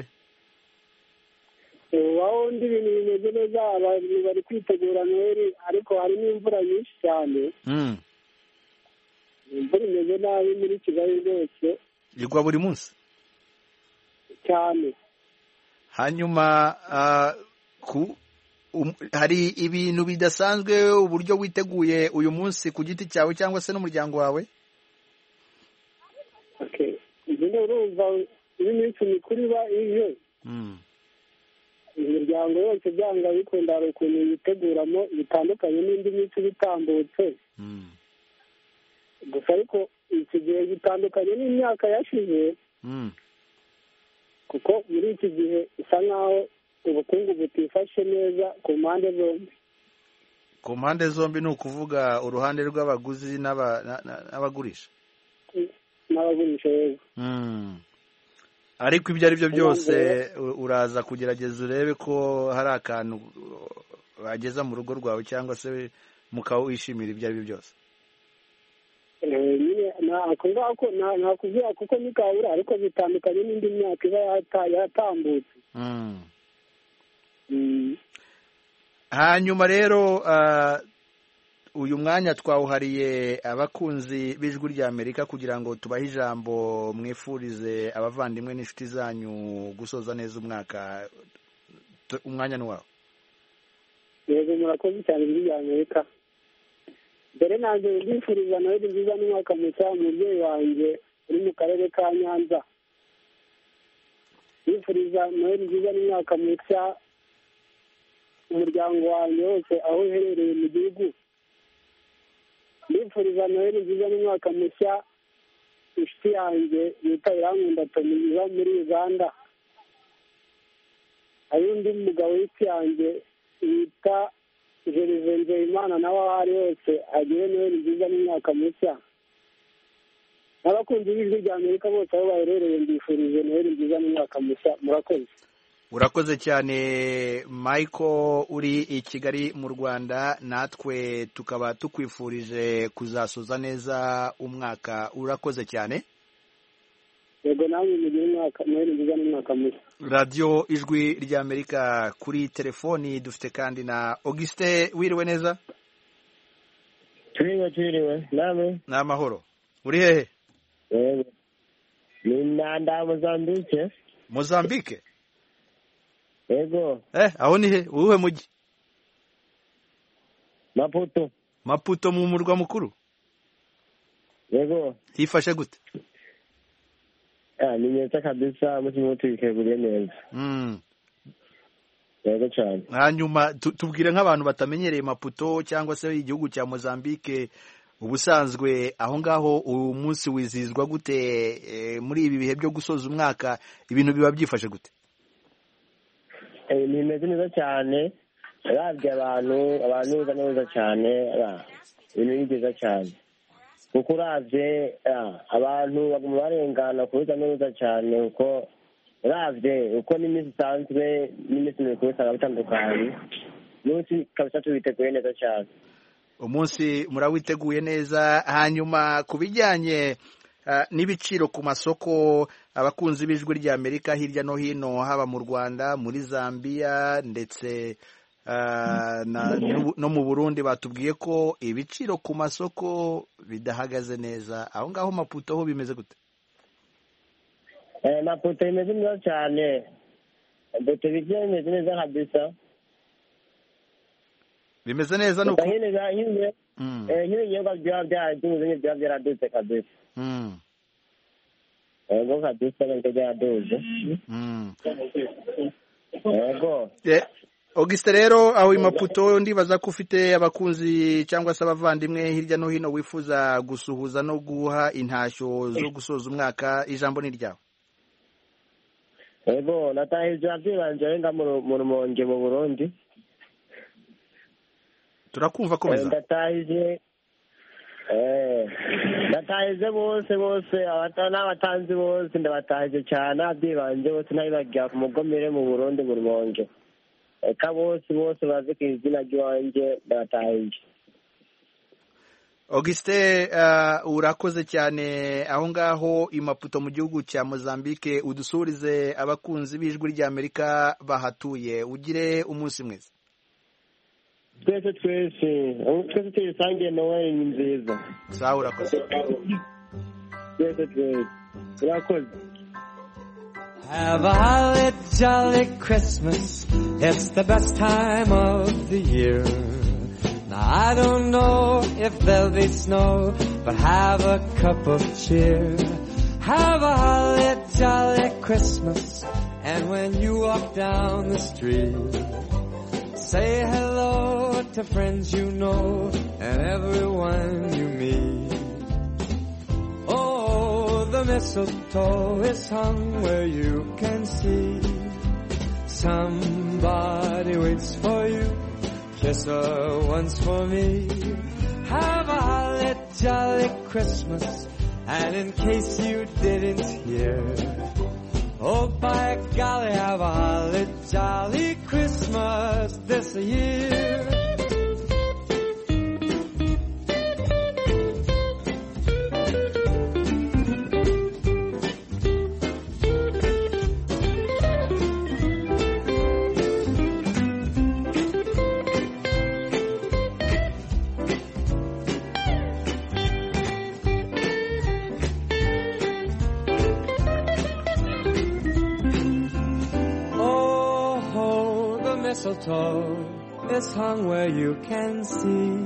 Waho ndi ibintu bimeze neza, abantu bari kwitegura Noheli, ariko hari n'imvura nyinshi cyane. imvura imeze nabi muri Kigali rwose igwa buri munsi cyane. hanyuma hari ibintu bidasanzwe uburyo witeguye uyu munsi ku giti cyawe cyangwa se n'umuryango wawe? nyine urumva iyo iminsi mikuru iba ije imiryango yose byanga bikunda hari ukuntu yiteguramo bitandukanye n'indi minsi bitambutse. gusa ariko iki gihe gitandukanye n'imyaka yashize kuko muri iki gihe bisa nk'aho ubukungu butifashe neza ku mpande zombi. Ku mpande zombi ni ukuvuga uruhande rw'abaguzi n'abagurisha? N'abagurisha yego. Ariko ibyo ari byo byose uraza kugerageza urebe ko hari akantu wageza mu rugo rwawe cyangwa se mukaba wishimira ibyo ari byo byose? nakubwira kuko nikabura ariko bitandukanye n'indi myaka iba yatambutse. hanyuma rero uyu mwanya twawuhariye abakunzi b'ijwi ry'Amerika kugira ngo tubahe ijambo mwifurize abavandimwe n'inshuti zanyu gusoza neza umwaka. Umwanya ni wawe. yego murakoze cyane ijwi ry'Amerika. mbere nanjye ndifuriza noheli nziza n'umwaka mushya umubyeyi wanjye uri mu karere ka Nyanza. ndifuriza noheli nziza n'umwaka mushya umuryango wanjye wose aho uherereye mu gihugu. ndifuriza noheli nziza n'umwaka mushya inshuti yanjye yita Irankunda Tony iba muri Uganda. hari undi mugabo w'inshuti yanjye yita Gervais Nzeyimana nawe aho ari hose agire noheli nziza n'umwaka mushya. n'abakunzi b'ijwi ry'Amerika bose aho baherereye mbifurije noheli nziza n'umwaka mushya. murakoze. Urakoze cyane Michael uri i Kigali mu Rwanda, natwe tukaba tukwifurije kuzasoza neza umwaka. Urakoze cyane. yego namwe mugire umwaka noheli nziza n'umwaka mushya. Radio Ijwi ry'Amerika kuri telefoni dufite kandi na Auguste. Wiriwe neza? Twiriwe namwe? N'amahoro. Uri hehe? Yego ni Nanda Mozambique. Mozambique? Yego. Aho ni he? Uwuhe mujyi? Maputo. Maputo mu murwa mukuru? Yego. Hifashe gute? Ni neza kabisa, mutima twikeguriye neza. Yego cyane. Hanyuma tubwire nk'abantu batamenyereye Maputo cyangwa se igihugu cya Mozambique, ubusanzwe aho ngaho uyu munsi wizihizwa gute muri ibi bihe byo gusoza umwaka? Ibintu biba byifashe gute? Nimeze neza cyane, rabye abantu uza neza cyane, ibintu ni byiza cyane kuko uravye abantu baguma barengana kuza neza cyane uko uravye uko n'iminsi isanzwe n'iminsi mikuru usanga bitandukanye. Umunsi kabisa tubiteguye neza cyane. Umunsi murawiteguye neza. Hanyuma ku bijyanye n'ibiciro ku masoko, abakunzi b'ijwi ry'Amerika hirya no hino, haba mu Rwanda, muri Zambia ndetse no mu Burundi, batubwiye ko ibiciro ku masoko bidahagaze neza. Aho ngaho Maputo ho bimeze gute? Maputo bimeze neza cyane, Maputo bimeze neza kabisa. Bimeze neza nuko nk'ibinyobwa byaba byaradutse kabisa. Yego kabisa nabyo byaradutse. Yego. Auguste rero aho i Maputo ndibaza ko ufite abakunzi cyangwa se abavandimwe hirya no hino wifuza gusuhuza no guha intashyo zo gusoza umwaka. Ijambo ni ryawe. Yego natahije abyibanje nga mu Rumonge mu Burundi. Turakumva komeza. Ndatahije bose n'abatanzi bose ndabatahije cyane, abyibanje bose nabibagira ku mugomere mu Burundi mu Rumonge. Eka bose bazi ku izina ry'iwanjye ndabatahije. Auguste, urakoze cyane aho ngaho i Maputo mu gihugu cya Mozambique. Udusurize abakunzi b'ijwi ry'Amerika bahatuye. Ugire umunsi mwiza. twese tuyisangiye noheli ni nziza. Sawa, urakoze. Twese urakoze. Have a holly jolly Christmas. It's the best time of the year. Now I don't know if there'll be snow, but have a cup of cheer. Have a holly jolly Christmas. And when you walk down the street, say hello to friends you know and everyone you meet. Oh, the mistletoe is hung where you can see. Somebody waits for you. Kiss her once for me. Have a holly jolly Christmas. And in case you didn't hear, oh, by golly, have a holly jolly Christmas this year. Mistletoe is hung where you can see.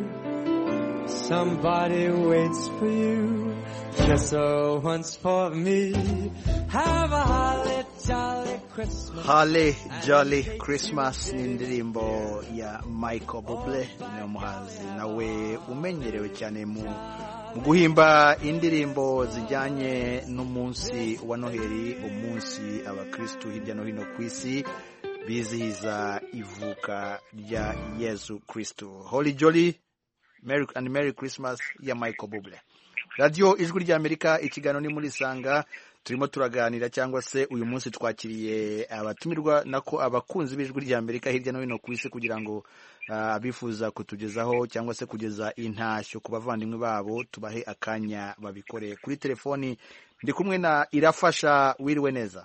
Somebody waits for you. Kiss her once for me. Have a holly jolly Christmas. Holly Jolly Christmas ni indirimbo ya Michael Bublé, ni umuhanzi nawe umenyerewe cyane mu guhimba indirimbo zijyanye n'umunsi wa Noheli, umunsi abakristo hirya no hino ku isi bizihiza ivuka rya Yesu Kristo. Holly Jolly Merry Christmas ya Michael Bublé. Radio Ijwi ry'Amerika, ikiganiro ni muri Sanga, turimo turaganira cyangwa se uyu munsi twakiriye abatumirwa nako abakunzi b'Ijwi ry'Amerika hirya no hino ku isi kugira ngo abifuza kutugezaho cyangwa se kugeza intashyo ku bavandimwe babo tubahe akanya babikore. Kuri telefoni ndi kumwe na Irafasha. Wiriwe neza?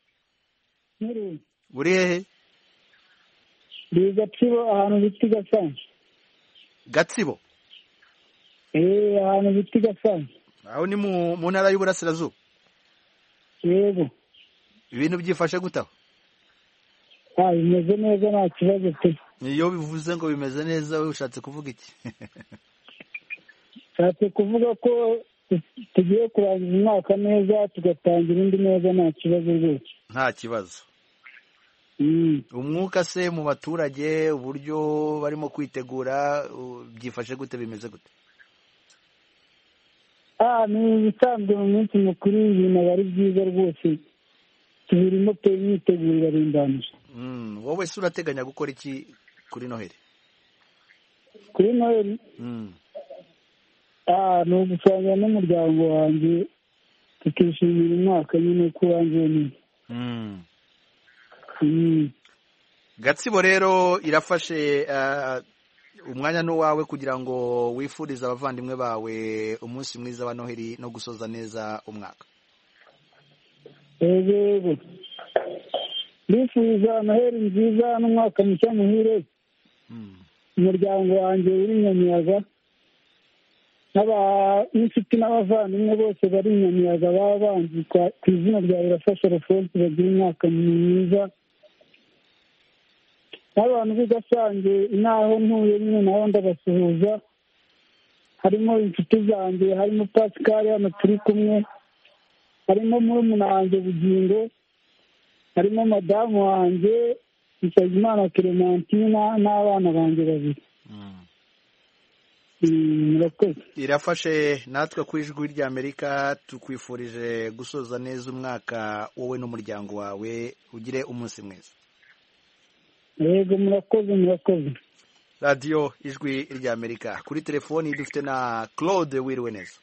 Uri hehe? Ndi Gatsibo, ahantu bita Gasanze. Gatsibo? Ahantu bita Gasanze. Aho ni mu ntara y'Uburasirazuba? Yego. Ibintu byifashe gutaho? Bimeze neza, nta kibazo pe. Iyo bivuze ngo bimeze neza, we ushatse kuvuga iki? Ushatse kuvuga ko tugiye kurangiza umwaka neza tugatangira indi neza, nta kibazo rwose. Nta kibazo. Umwuka se mu baturage, uburyo barimo kwitegura byifashe gute, bimeze gute? Ni ibisanzwe mu minsi mukuru, ibintu aba ari byiza rwose, tubirimo pe, imyiteguro irarindanije. Wowe se urateganya gukora iki kuri Noheli? Kuri Noheli ni ugusangira n'umuryango wanjye tukishimira umwaka nyine ko wanjye neza. Gatsibo rero irafashe umwanya n'uwawe kugira ngo wifurize abavandimwe bawe umunsi mwiza wa Noheli no gusoza neza umwaka. Yego, ndifuza Noheli nziza n'umwaka mushya muhire. Umuryango wanjye uri Nyamiyaga n'inshuti n'abavandimwe bose bari Nyamiyaga baba banzi ku izina rya Irafasha Alphonse, bagira umwaka mwiza. N'abantu b'i Gasange inaho ntuye nyine naho ndabasuhuza, harimo inshuti zanjye, harimo Pascal hano turi kumwe, harimo murumuna wanjye Bugingo, harimo madamu wanjye Nsabimana Clementina n'abana banjye babiri. Murakoze. Irafashe natwe ku Ijwi ry'Amerika tukwifurije gusoza neza umwaka wowe n'umuryango wawe, ugire umunsi mwiza. Yego, murakoze. Radio Ijwi ry'Amerika, kuri telefoni dufite na Claude. Wiriwe neza?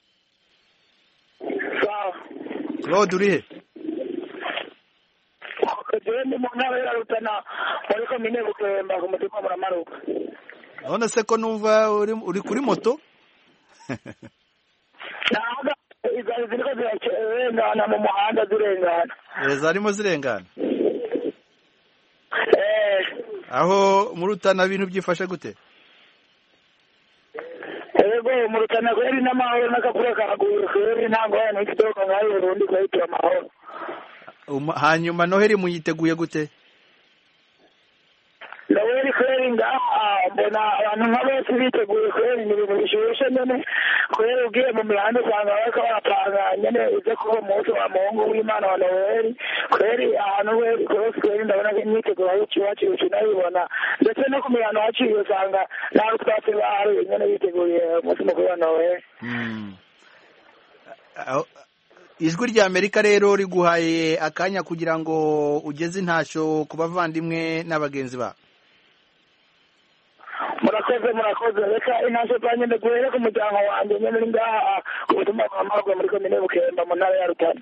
Claude uri he? Ndi mu ntara ya Rutana muri komine Bukemba ku mutima muramaruka. None se ko numva uri kuri moto? Naga izari ziriko zirengana mu muhanda zirengana. Zarimo zirengana? aho mu Rutana ibintu byifashe gute? Ego mu Rutana kweri n'amahoro n'akavura karaguye kweri ntabwo yana ikidoka ngaho Burundi kweri amahoro. Hanyuma Noheli muyiteguye gute? Noheli kweri ngaha mbona abantu nk'abose biteguye kweri ni ibintu bishushe nyene kweri ugiye mu mihanda usanga bariko barapanga nyene uze kuba umunsi wa Mungu w'Imana wa Noheli kweri ahantu kweri ndabona imyiteguro y'iwacu nayibona ndetse no ku mihanda haciye usanga nawe twase bahari nyene biteguye umunsi mukuru wa Noheli. Ijwi rya Amerika rero riguhaye akanya kugira ngo ugeze intasho ku bavandimwe n'abagenzi ba. Murakoze reka intasho zanjye ndaguhere ku muryango wanjye nyene uri ngaha ku butumwa bwa Mahoro muri komine Bukemba mu ntara ya Rutana.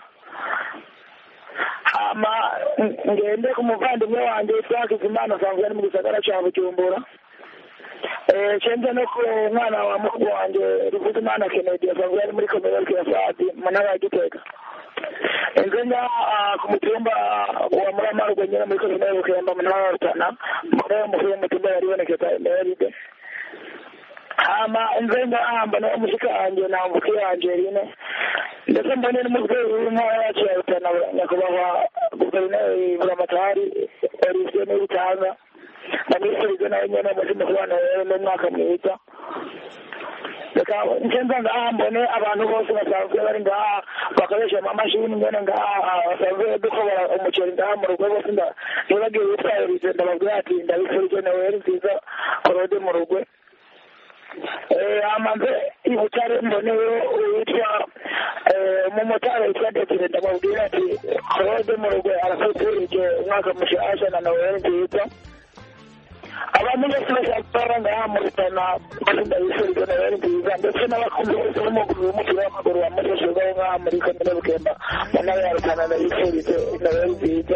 Hama ngende ku muvandimwe wanjye witwa Hakizimana asanzwe ari mu gisagara ca Bujumbura. Cenze no ku mwana wa mukuru wanjye Ruvuzimana Kennedy asanzwe ari muri komine Bukemba mu ntara ya Gitega. Nzenga ku mutumba wa Muramarugwe nyene muri komine Bukemba mu ntara ya Rutana muri umufuye mutumba yari bonekeza Emeride. Hama nzenga mbona umushika wanjye na mvuki wanjye rine ndetse mbone n'umubyeyi w'intara yacu ya Rutana nyakubahwa guverineri Buramatari Olivier Niyitanga ndamwifuriza nawe nyene umutima kubana wewe n'umwaka mwiza. Reka nzenga ngaha mbone abantu bose basanzwe bari ngaha bakoresha amamashini nyene ngaha basanzwe dukobora umuceri ngaha mu rugo bose ntibagiye witwa Olivier ndababwira ati ndabifurije Noheli nziza Claude mu rugwe. Amaze ibutare mboneyo witwa umumotari witwa Desire ndababwira ati Claude mu rugwe arafuturije umwaka mushasha na Noheli nziza. Abantu bose bashaka ngaha mu Rutana ndabifurije Noheli nziza ndetse n'abakunzi bose b'umupira w'amaguru wamufashijwe ngaha muri komine Bukemba mu ntara ya Rutana ndabifurije Noheli nziza.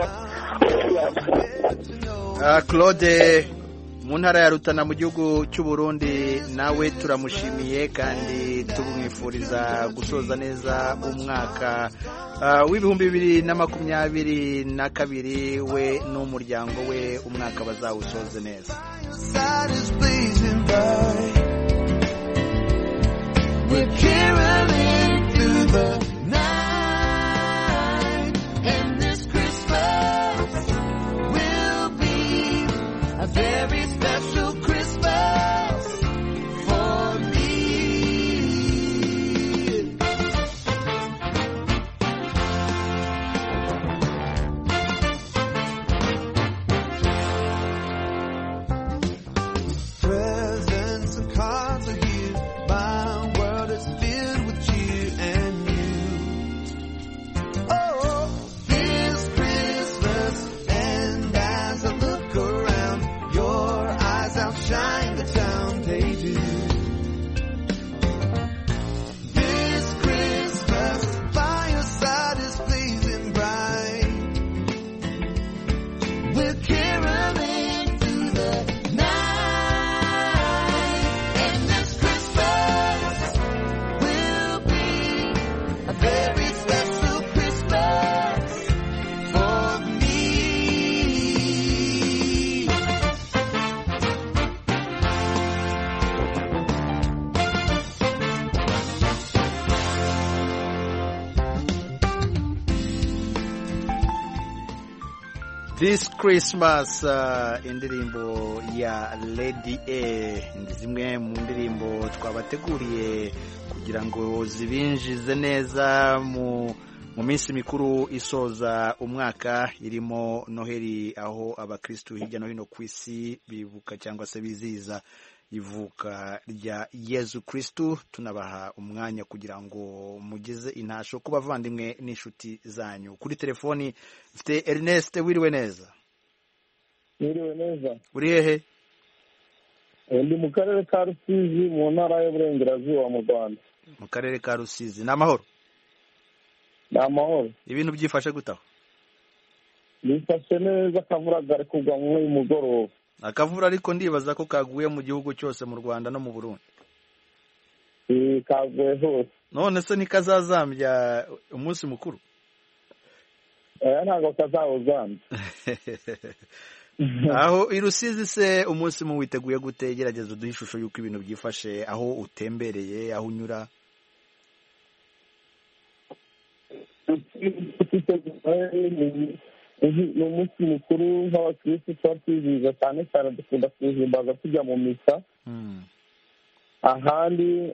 Claude mu ntara ya Rutana mu gihugu cy'u Burundi nawe turamushimiye kandi tumwifuriza gusoza neza umwaka w'ibihumbi 2022 we n'umuryango we umwaka bazawusoze neza. A very special Christmas for me. Presents and cards are here. My world is filled with cheer and you. Oh, this Christmas, and as I look around, your eyes outshine the town, they do. This Christmas, by your side is blazing bright. We're caroling through the night, and this Christmas will be a very special Christmas for me. This Christmas indirimbo ya Lady A ndi zimwe mu ndirimbo twabateguriye kugira ngo zibinjize neza mu minsi mikuru isoza umwaka irimo Noheli, aho abakristu hirya no hino ku isi bibuka cyangwa se biziza ivuka rya Yezu Kristu. Tunabaha umwanya kugira ngo mugeze intasho ku bavandimwe n'inshuti zanyu. Kuri telefoni mfite Ernest, wiriwe neza? Wiriwe neza. Uri hehe? Ndi mu karere ka Rusizi mu ntara y'Uburengerazuba mu Rwanda. Mu karere ka Rusizi. Ni amahoro? Ni amahoro. Ibintu byifashe gutaho? Bifashe neza, akavura gari kugwa mu mugoroba. Akavura ariko ndibaza ko kaguye mu gihugu cyose mu Rwanda no mu Burundi. Kaguye hose. None se nikazazambya umunsi mukuru? Ntabwo kazawuzambya. aho i Rusizi se umunsi mu witeguye gute? Gerageza uduhe ishusho y'uko ibintu byifashe aho utembereye, aho unyura. ni umunsi mukuru nk'abakirisitu tuba twizihiza cyane cyane, dukunda kuwuhimbaza tujya mu misa. ahandi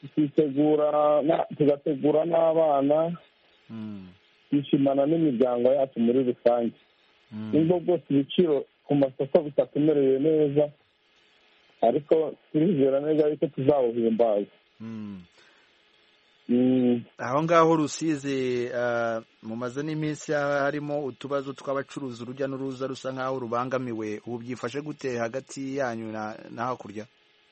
tugategura n'abana, twishimana n'imiryango yacu muri rusange. nubwo bwose ibiciro ku masoko bitatumereye neza, ariko turizera neza yuko tuzawuhimbaza. aho ngaho Rusizi mumaze n'iminsi harimo utubazo tw'abacuruzi, urujya n'uruza rusa nk'aho rubangamiwe. ubu byifashe gute hagati yanyu na hakurya?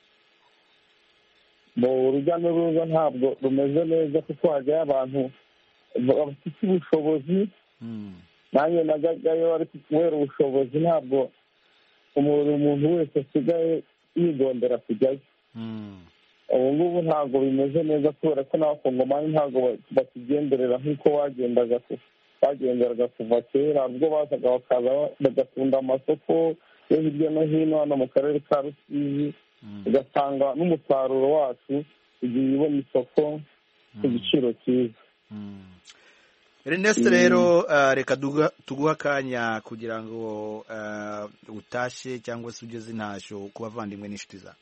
urujya n'uruza ntabwo rumeze neza kuko hajyayo abantu bafite ubushobozi. nanjye najyagayo ariko kubera ubushobozi ntabwo umuntu wese asigaye yigondera kujyayo. ubu ngubu ntabwo bimeze neza kubera ko n'abakongomani ntabwo bakigenderera nk'uko bagenderaga kuva kera. ubwo bazaga bakaza bagatunda amasoko yo hirya no hino hano mu karere ka Rusizi, ugasanga n'umusaruro wacu ugiye ubona isoko ku giciro cyiza. Ernest rero reka tuguha akanya kugira ngo utashye cyangwa se ugeze intashyo ku bavandimwe n'inshuti zawe.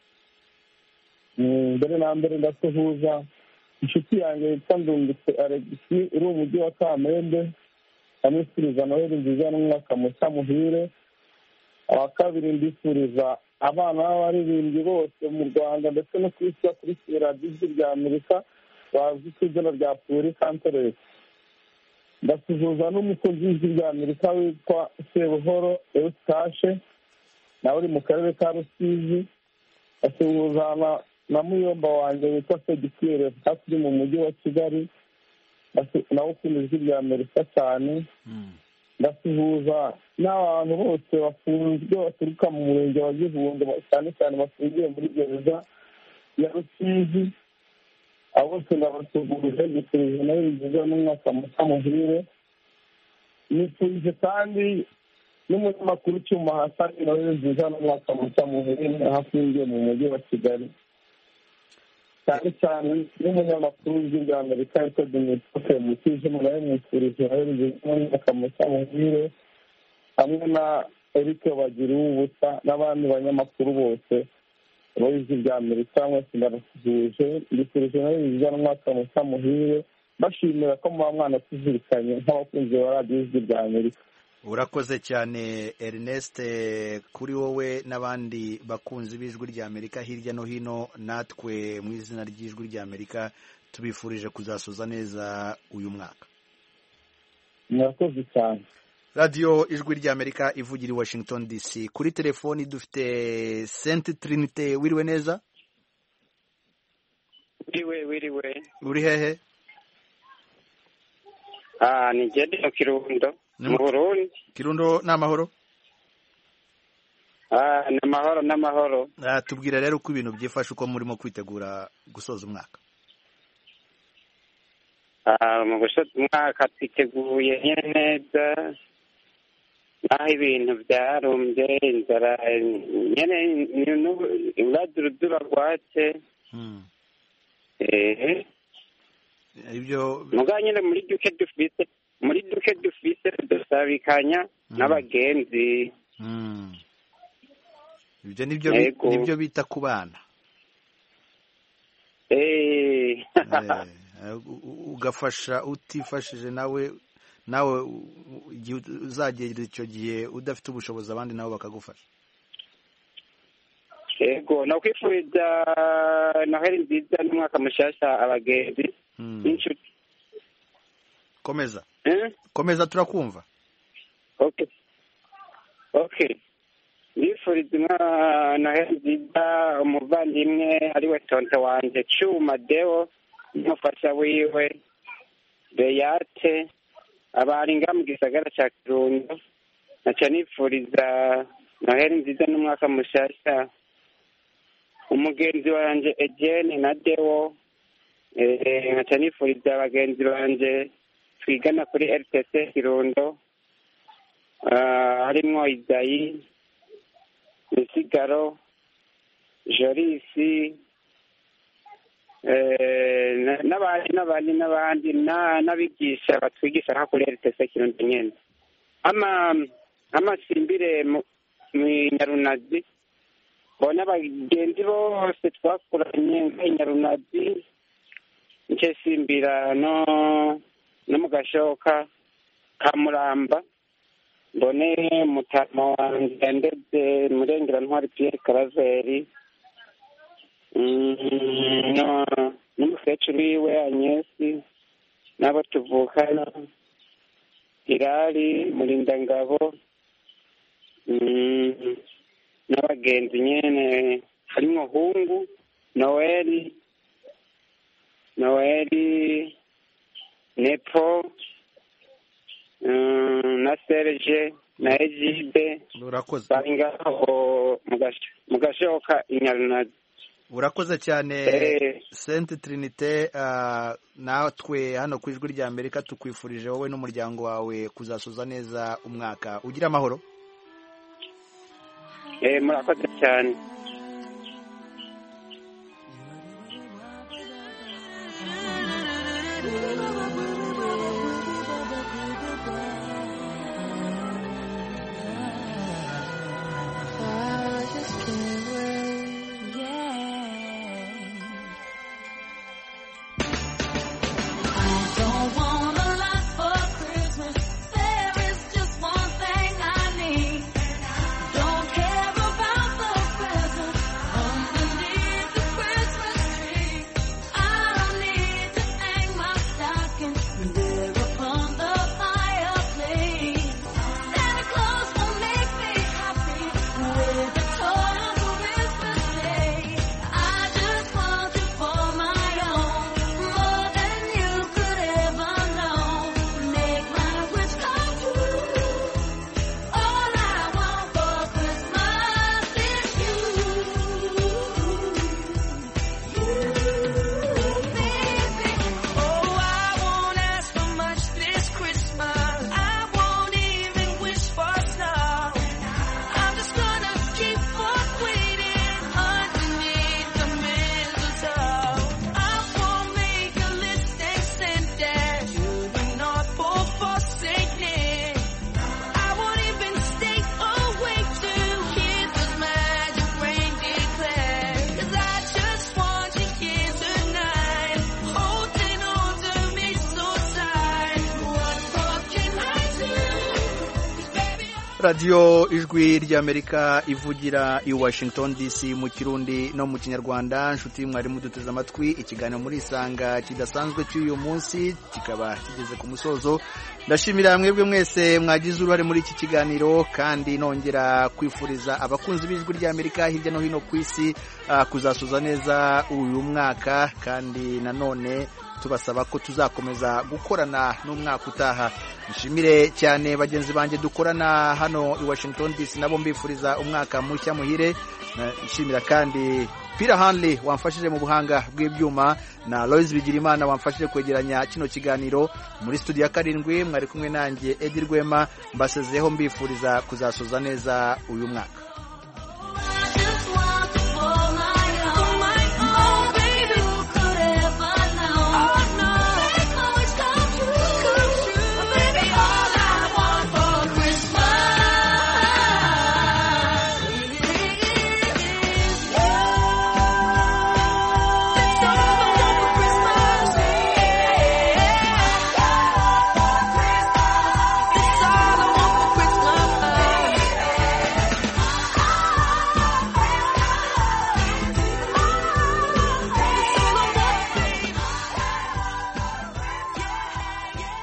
mbere na mbere ndasuhuza inshuti yanjye yitwa Ndungutse Alegisi uri mu mujyi wa Kamembe, amwifuriza Noheli nziza n'umwaka mushya muhire. aba kabiri ndifuriza abana b'abaririmbyi bose mu Rwanda ndetse no ku isi bakurikiye radiyo ijwi rya Amerika bazwi ku izina rya Puri Kanteresi. ndasuhuza n'umukozi w'ijwi rya Amerika witwa Sebuhoro Eustache nawe uri mu karere ka Rusizi. ndasuhuza na muyomba wanjye witwa Segitire uri mu mujyi wa Kigali, nawe ukunda ijwi rya Amerika cyane. ndasuhuza n'abantu bose bafunzwe baturuka mu murenge wa Gihundwe, cyane cyane bafungiye muri gereza ya Rusizi. abo bose ndabasuhuje, nifurije nawe nziza n'umwaka mushya muhire. nifurije kandi n'umunyamakuru Cyuma Hasani nawe nziza n'umwaka mushya muhire, aho afungiye mu mujyi wa Kigali. cyane cyane n'umunyamakuru w'ijwi rya Amerika witwa Dimitri Mutije, nawe mwifurije nawe nziza n'umwaka mushya muhire, hamwe na Eric Bagiruwubusa n'abandi banyamakuru bose b'ijwi rya Amerika. mwese ndabasuhuje, mbifurije nawe nziza n'umwaka mushya muhire, bashimira ko muba mwanatuzirikanye nk'abakunzi ba radiyo ijwi rya Amerika. urakoze cyane Ernest, kuri wowe n'abandi bakunzi b'ijwi rya Amerika hirya no hino. natwe mu izina ry'ijwi rya Amerika tubifurije kuzasoza neza uyu mwaka. murakoze cyane. radiyo ijwi rya Amerika ivugira i Washington DC. kuri telefoni dufite Sainte Trinité. wiriwe neza? wiriwe. uri hehe? ni Gedi mu Kirundo mu Burundi. Kirundo ni amahoro? ni amahoro. tubwira rero uko ibintu byifashe, uko murimo kwitegura gusoza umwaka. mu gusoza umwaka twiteguye neza, naho ibintu byarumbye, inzara nyine uradurudura rwatse. ibyo muga nyine muri duke dufise dusabikanya n'abagenzi. ibyo nibyo bita kubana. ugafasha utifashije nawe igihe uzagera icyo gihe udafite ubushobozi abandi nabo bakagufasha. yego nakwifuriza Noheli nziza n'umwaka mushyashya abagenzi n'inshuti. komeza turakumva. okay ndifuriza Noheli nziza umuvandimwe ariwe tonto wanjye Cyuma Deo n'umufasha wiwe Beyate, abaringa mu gisagara cya Kirundo. naca nifuriza Noheli nziza n'umwaka mushyashya umugenzi wanjye Etienne na Deo. nkaca nifuriza abagenzi banjye twigana kuri RTC Kirundo, harimo Izayi Misigaro, Jorisi, n'abandi n'abigisha batwigisha nka kuri RTC Kirundo nyene. Amasimbire mu Nyarunazi, bona abagenzi bose twakuranye nk'Inyarunazi, nce simbira no mu Gashoka ka Muramba, mbone mutama wanje ndetse murengera ntwari Pierre Karaveri, n'umukecuru wiwe Agnesi, n'abo tuvukana Irari Murindangabo, n'abagenzi nyene harimwo Hungu, Noeli, Nepo, na Serge, na Egide, bari ngaho mu Gashoka Inyarunazi. Urakoze cyane Sainte Trinité. Natwe hano ku Ijwi rya Amerika tukwifurije wowe n'umuryango wawe kuzasoza neza umwaka. Ugira amahoro. Murakoze cyane. Radio Ijwi ry'Amerika ivugira i Washington DC mu Kirundi no mu Kinyarwanda. Nshuti mwari muduteze amatwi, ikiganiro muri Isanga kidasanzwe cy'uyu munsi kikaba kigeze ku musozo. Ndashimira mwebwe mwese mwagize uruhare muri iki kiganiro, kandi nongera kwifuriza abakunzi b'Ijwi ry'Amerika hirya no hino ku isi kuzasoza neza uyu mwaka, kandi nanone tubasaba ko tuzakomeza gukorana n'umwaka utaha. Nshimire cyane bagenzi banjye dukorana hano i Washington DC, nabo mbifuriza umwaka mushya muhire. Nshimira kandi Pira Hanley wamfashije mu buhanga bw'ibyuma, na Lois Bigirimana wamfashije kwegeranya kino kiganiro. Muri studio ya 7 mwari kumwe nanjye Eddie Rwema, mbasezeho mbifuriza kuzasoza neza uyu mwaka.